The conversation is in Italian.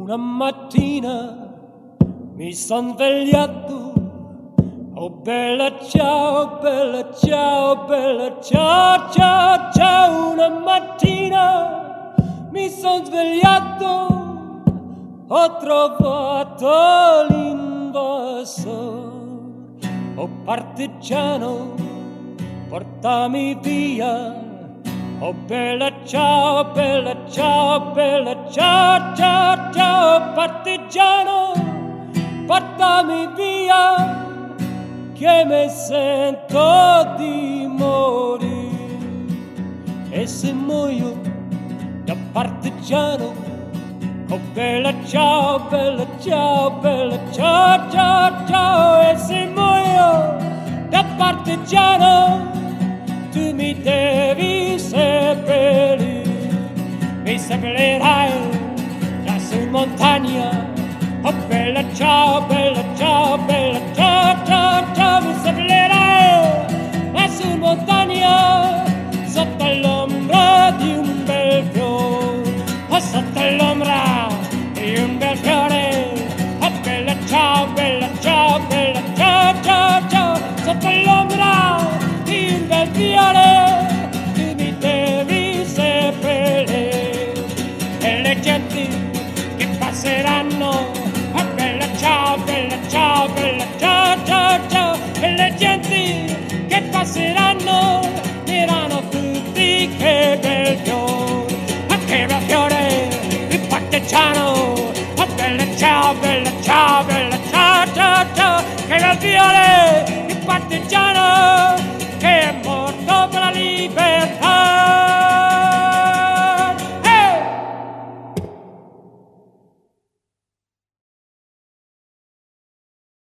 Una mattina mi son svegliato, oh bella ciao, bella ciao, bella ciao, ciao, ciao. Una mattina mi son svegliato, ho trovato l'invasor. Oh partigiano, portami via. Oh bella ciao, bella ciao, bella ciao, ciao, ciao. Partigiano, portami via, che mi sento di morire. E se muoio da partigiano, oh bella ciao, bella ciao, bella ciao, ciao, ciao. E se muoio da partigiano, tu mi devi seppellire. Mi seppellirai lassù in montagna. Oh bella ciao, bella ciao, bella ciao, ciao, ciao. Mi seppellirai lassù in montagna, sotto l'ombra di un bel fiore. Oh, sotto l'ombra di un bel fiore. Oh bella ciao, bella ciao, bella ciao, ciao, ciao. Sotto l'ombra di un bel fiore, tu mi devi seppellire. E le genti che passeranno, oh bella ciao, bella ciao, bella ciao, ciao, ciao. E le genti che passeranno diranno tutti che bel fiore, ma che bel fiore il partigiano. Oh bella ciao, bella ciao, bella ciao, ciao, ciao. Che bel fiore il partigiano.